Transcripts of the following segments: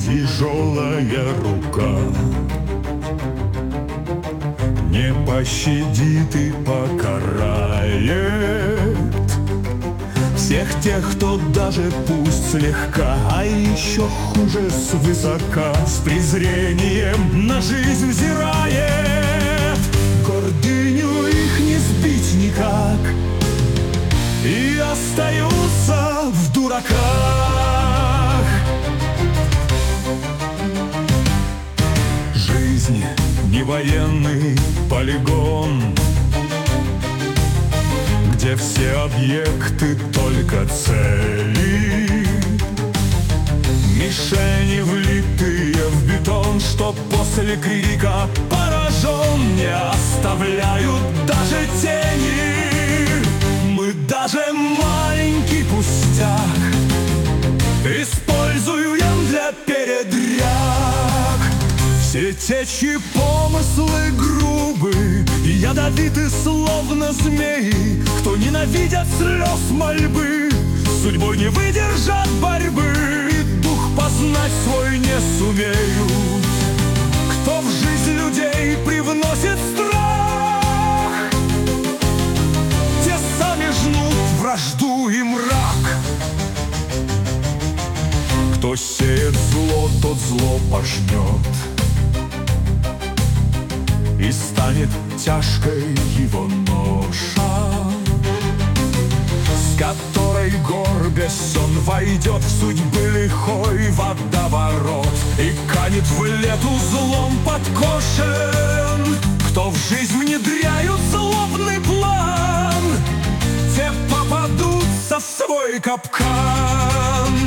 тяжелая рука не пощадит и покарает всех тех, кто даже пусть слегка, а еще хуже свысока, с презрением на жизнь взирает. Гордыню их не сбить никак, и остаются в дураках. Жизнь не военный полигон, где все объекты только цели, мишени, влитые в бетон, что после крика поражен не оставляют даже тени. Мы даже маленький пустяк используем для передряг. Все те, чьи помыслы грубы и ядовиты, словно змеи, кто ненавидят слез мольбы, судьбой не выдержат борьбы и дух познать свой не сумеют. Кто в жизнь людей привносит страх, те сами жнут вражду и мрак. Кто сеет зло, тот зло пожнет, и станет тяжкой его ноша, с которой, горбясь, он войдет в судьбы лихой водоворот и канет в лету злом подкошен. Кто в жизнь внедряют злобный план, те попадутся в свой капкан.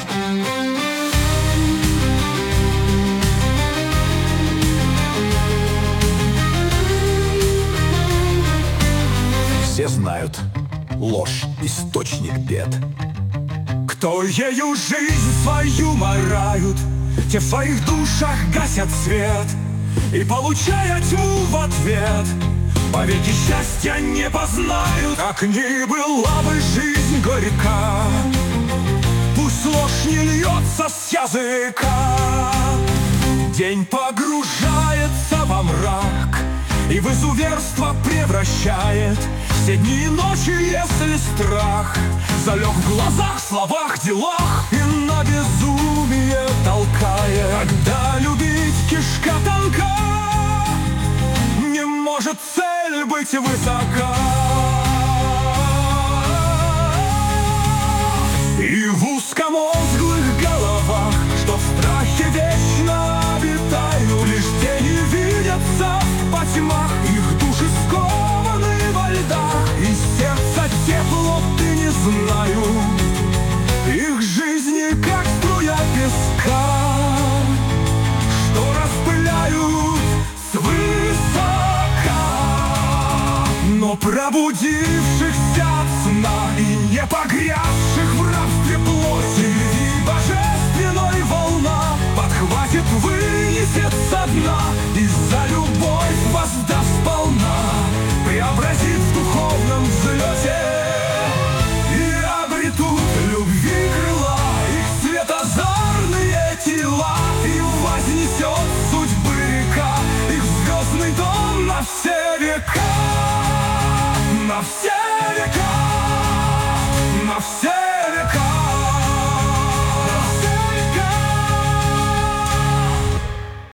Все знают, ложь — источник бед. Кто ею жизнь свою марают, те в своих душах гасят свет, и, получая тьму в ответ, повеки счастья не познают. Как ни была бы жизнь горька, пусть ложь не льется с языка. День погружается во мрак и в изуверство превращает все дни и ночи, если страх залег в глазах, словах, делах и на безумие толкает. Когда любить кишка тонка, не может цель быть высока.